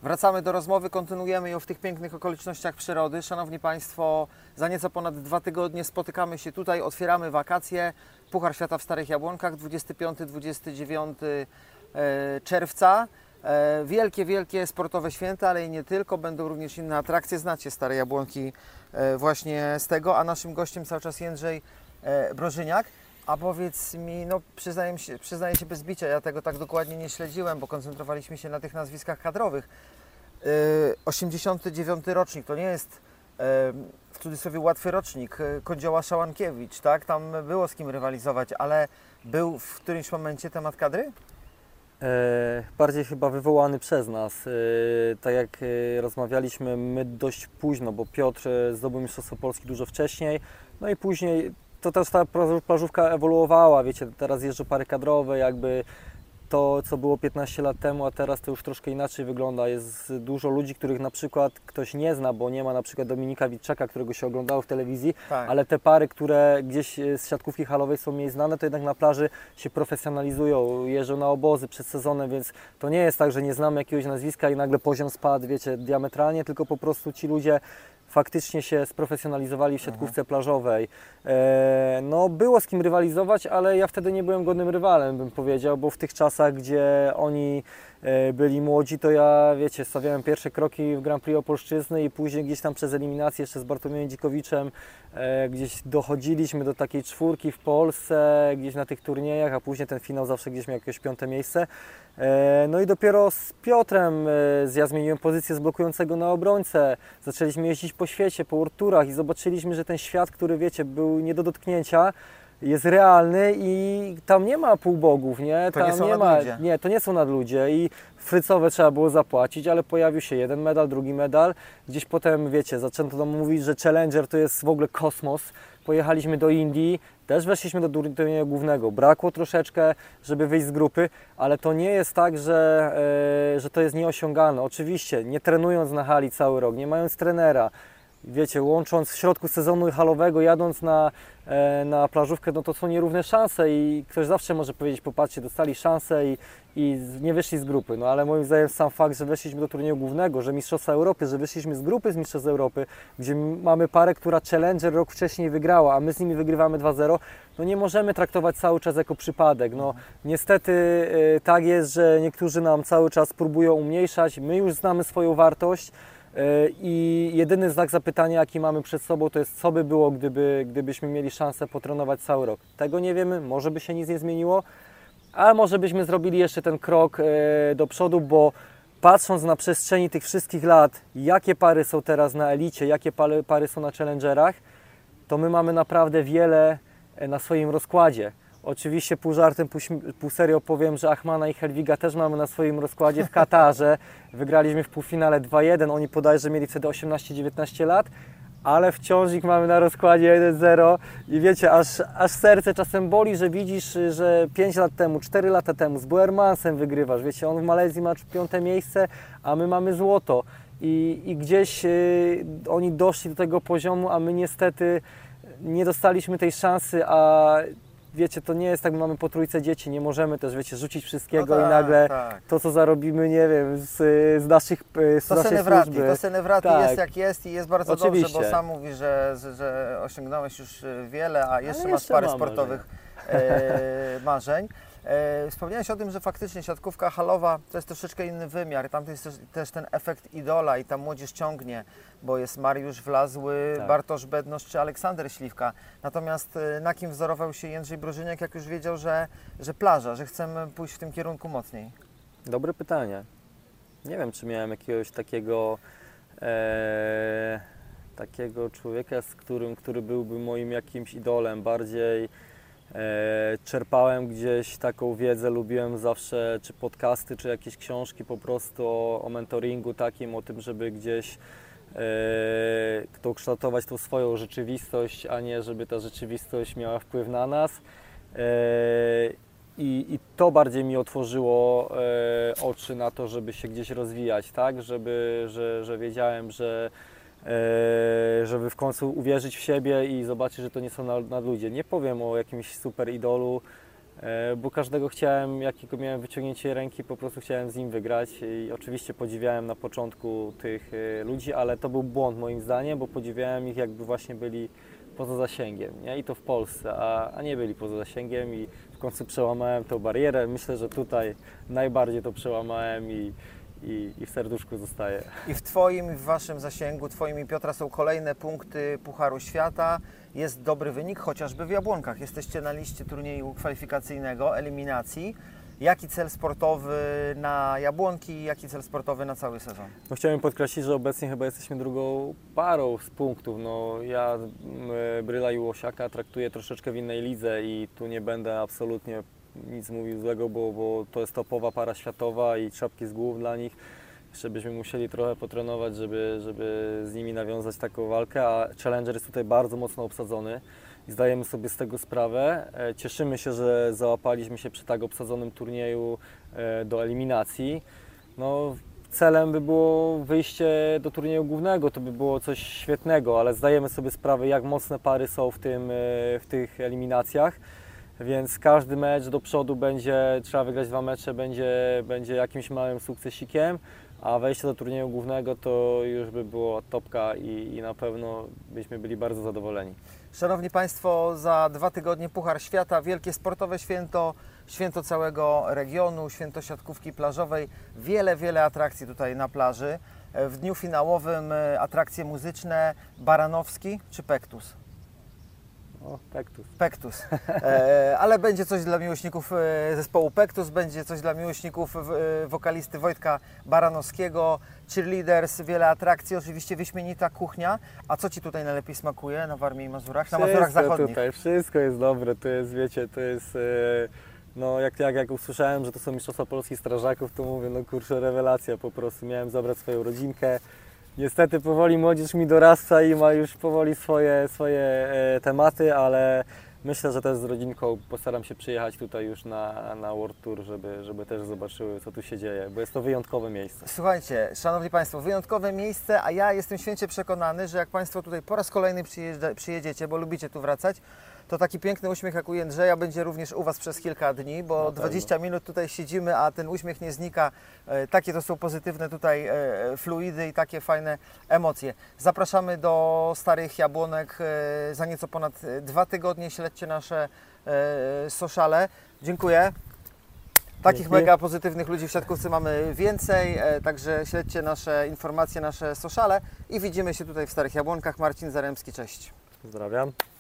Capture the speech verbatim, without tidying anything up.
Wracamy do rozmowy, kontynuujemy ją w tych pięknych okolicznościach przyrody. Szanowni Państwo, za nieco ponad dwa tygodnie spotykamy się tutaj, otwieramy wakacje. Puchar Świata w Starych Jabłonkach, dwudziestego piątego do dwudziestego dziewiątego czerwca. Wielkie, wielkie sportowe święta, ale i nie tylko. Będą również inne atrakcje. Znacie Stare Jabłonki właśnie z tego, a naszym gościem cały czas Jędrzej Brożyniak. A powiedz mi, no przyznaję się, przyznaję się bez bicia, ja tego tak dokładnie nie śledziłem, bo koncentrowaliśmy się na tych nazwiskach kadrowych. Yy, osiemdziesiąty dziewiąty rocznik, to nie jest yy, w cudzysłowie łatwy rocznik. Kądzioła Szałankiewicz, tak? Tam było z kim rywalizować, ale był w którymś momencie temat kadry? E, bardziej chyba wywołany przez nas. E, tak jak e, rozmawialiśmy, my dość późno, bo Piotr zdobył Mistrzostwo Polski dużo wcześniej, no i później to też ta plażówka ewoluowała, wiecie, teraz jeżdżą pary kadrowe, jakby to, co było piętnaście lat temu, a teraz to już troszkę inaczej wygląda. Jest dużo ludzi, których na przykład ktoś nie zna, bo nie ma na przykład Dominika Witczaka, którego się oglądało w telewizji, Tak. ale te pary, które gdzieś z siatkówki halowej są mniej znane, to jednak na plaży się profesjonalizują, jeżdżą na obozy przed sezonem, więc to nie jest tak, że nie znamy jakiegoś nazwiska i nagle poziom spadł, wiecie, diametralnie, tylko po prostu ci ludzie faktycznie się sprofesjonalizowali w siatkówce mhm. plażowej. E, no było z kim rywalizować, ale ja wtedy nie byłem godnym rywalem, bym powiedział, bo w tych czasach, gdzie oni e, byli młodzi, to ja, wiecie, stawiałem pierwsze kroki w Grand Prix Opolszczyzny i później gdzieś tam przez eliminację jeszcze z Bartłomiejem Dzikowiczem e, gdzieś dochodziliśmy do takiej czwórki w Polsce, gdzieś na tych turniejach, a później ten finał zawsze gdzieś miał jakieś piąte miejsce. E, no i dopiero z Piotrem e, ja zmieniłem pozycję z blokującego na obrońcę. Zaczęliśmy jeździć po świecie, po World Tourach i zobaczyliśmy, że ten świat, który, wiecie, był nie do dotknięcia, jest realny i tam nie ma półbogów, nie? To tam nie są nie ma, nadludzie. nie, to nie są nadludzie i frycowe trzeba było zapłacić, ale pojawił się jeden medal, drugi medal. Gdzieś potem, wiecie, zaczęto nam mówić, że Challenger to jest w ogóle kosmos. Pojechaliśmy do Indii, też weszliśmy do turnieju głównego. Brakło troszeczkę, żeby wyjść z grupy, ale to nie jest tak, że, e, że to jest nieosiągalne. Oczywiście, nie trenując na hali cały rok, nie mając trenera, wiecie, łącząc w środku sezonu halowego, jadąc na, e, na plażówkę, no to są nierówne szanse i ktoś zawsze może powiedzieć, popatrzcie, dostali szansę i, i nie wyszli z grupy. No ale moim zdaniem sam fakt, że weszliśmy do turnieju głównego, że Mistrzostwa Europy, że wyszliśmy z grupy z Mistrzostw Europy, gdzie mamy parę, która Challenger rok wcześniej wygrała, a my z nimi wygrywamy dwa zero, no nie możemy traktować cały czas jako przypadek. No niestety e, tak jest, że niektórzy nam cały czas próbują umniejszać, my już znamy swoją wartość. I jedyny znak zapytania, jaki mamy przed sobą, to jest, co by było, gdyby, gdybyśmy mieli szansę potrenować cały rok. Tego nie wiemy, może by się nic nie zmieniło, ale może byśmy zrobili jeszcze ten krok do przodu, bo patrząc na przestrzeni tych wszystkich lat, jakie pary są teraz na elicie, jakie pary, pary są na challengerach, to my mamy naprawdę wiele na swoim rozkładzie. Oczywiście pół żartem, pół, pół serio powiem, że Achmana i Helwiga też mamy na swoim rozkładzie w Katarze. Wygraliśmy w półfinale dwa jeden, oni bodajże mieli wtedy osiemnaście dziewiętnaście lat, ale wciąż ich mamy na rozkładzie jeden zero i wiecie, aż, aż serce czasem boli, że widzisz, że pięć lat temu, cztery lata temu z Boermansem wygrywasz, wiecie, on w Malezji ma piąte miejsce, a my mamy złoto i, i gdzieś y, oni doszli do tego poziomu, a my niestety nie dostaliśmy tej szansy, a wiecie, to nie jest tak, my mamy po trójce dzieci, nie możemy też, wiecie, rzucić wszystkiego no tak, i nagle tak. to, co zarobimy, nie wiem, z, z naszych z to naszej Senewrati, służby. To Senewrati tak. jest jak jest i jest bardzo Oczywiście. dobrze, bo sam mówisz, że, że osiągnąłeś już wiele, a jeszcze Ale masz jeszcze parę mam sportowych e, marzeń. E, wspomniałeś o tym, że faktycznie siatkówka halowa to jest troszeczkę inny wymiar. Tam jest też, też ten efekt idola i ta młodzież ciągnie, bo jest Mariusz Wlazły, tak. Bartosz Bednosz czy Aleksander Śliwka. Natomiast na kim wzorował się Jędrzej Brożyniak, jak już wiedział, że, że plaża, że chcemy pójść w tym kierunku mocniej? Dobre pytanie. Nie wiem, czy miałem jakiegoś takiego e, takiego człowieka, z którym, który byłby moim jakimś idolem. Bardziej E, czerpałem gdzieś taką wiedzę, lubiłem zawsze czy podcasty, czy jakieś książki po prostu o, o mentoringu takim, o tym, żeby gdzieś e, to kształtować tą swoją rzeczywistość, a nie żeby ta rzeczywistość miała wpływ na nas. E, i, I to bardziej mi otworzyło e, oczy na to, żeby się gdzieś rozwijać, tak? Żeby, że, że wiedziałem, że żeby w końcu uwierzyć w siebie i zobaczyć, że to nie są nadludzie. Nie powiem o jakimś super idolu, e, bo każdego chciałem, jakiego miałem wyciągnięcie ręki, po prostu chciałem z nim wygrać i oczywiście podziwiałem na początku tych e, ludzi, ale to był błąd moim zdaniem, bo podziwiałem ich, jakby właśnie byli poza zasięgiem, nie? I to w Polsce, a, a nie byli poza zasięgiem i w końcu przełamałem tą barierę. Myślę, że tutaj najbardziej to przełamałem i, i, i w serduszku zostaje. I w Twoim, i w Waszym zasięgu, Twoim i Piotra są kolejne punkty Pucharu Świata. Jest dobry wynik, chociażby w Jabłonkach. Jesteście na liście turnieju kwalifikacyjnego, eliminacji. Jaki cel sportowy na Jabłonki, jaki cel sportowy na cały sezon? No, chciałem podkreślić, że obecnie chyba jesteśmy drugą parą z punktów. No, ja y, Bryla i Łosiaka traktuję troszeczkę w innej lidze i tu nie będę absolutnie nic mówił złego, bo, bo to jest topowa para światowa i czapki z głów dla nich. Jeszcze byśmy musieli trochę potrenować, żeby, żeby z nimi nawiązać taką walkę, a Challenger jest tutaj bardzo mocno obsadzony i zdajemy sobie z tego sprawę. E, Cieszymy się, że załapaliśmy się przy tak obsadzonym turnieju e, do eliminacji. No, celem by było wyjście do turnieju głównego, to by było coś świetnego, ale zdajemy sobie sprawę, jak mocne pary są w, tym, e, w tych eliminacjach. Więc każdy mecz do przodu będzie, trzeba wygrać dwa mecze, będzie, będzie jakimś małym sukcesikiem, a wejście do turnieju głównego to już by było topka i, i na pewno byśmy byli bardzo zadowoleni. Szanowni Państwo, za dwa tygodnie Puchar Świata, wielkie sportowe święto, święto całego regionu, święto siatkówki plażowej. Wiele, wiele atrakcji tutaj na plaży. W dniu finałowym atrakcje muzyczne Baranowski czy Pektus? O, Pektus. Pektus. E, ale będzie coś dla miłośników e, zespołu Pektus, będzie coś dla miłośników e, wokalisty Wojtka Baranowskiego, cheerleaders, wiele atrakcji, oczywiście wyśmienita kuchnia. A co Ci tutaj najlepiej smakuje na Warmii i Mazurach? Na Mazurach Wszystko Zachodnich. tutaj, wszystko jest dobre, to jest, wiecie, to jest... E, no jak, jak, jak usłyszałem, że to są mistrzostwa polskich strażaków, to mówię, no kurczę, rewelacja po prostu. Miałem zabrać swoją rodzinkę. Niestety powoli młodzież mi dorasta i ma już powoli swoje, swoje e, tematy, ale myślę, że też z rodzinką postaram się przyjechać tutaj już na, na World Tour, żeby, żeby też zobaczyły, co tu się dzieje, bo jest to wyjątkowe miejsce. Słuchajcie, Szanowni Państwo, wyjątkowe miejsce, a ja jestem święcie przekonany, że jak Państwo tutaj po raz kolejny przyjeżdża, przyjedziecie, bo lubicie tu wracać, to taki piękny uśmiech jak u Jędrzeja będzie również u Was przez kilka dni, bo No dwadzieścia minut tutaj siedzimy, a ten uśmiech nie znika. E, takie to są pozytywne tutaj e, fluidy i takie fajne emocje. Zapraszamy do Starych Jabłonek e, za nieco ponad dwa tygodnie. Śledźcie nasze e, sociale. Dziękuję. Takich Dzięki. mega pozytywnych ludzi w siatkówce mamy więcej, e, także śledźcie nasze informacje, nasze sociale i widzimy się tutaj w Starych Jabłonkach. Marcin Zaremski, cześć. Pozdrawiam.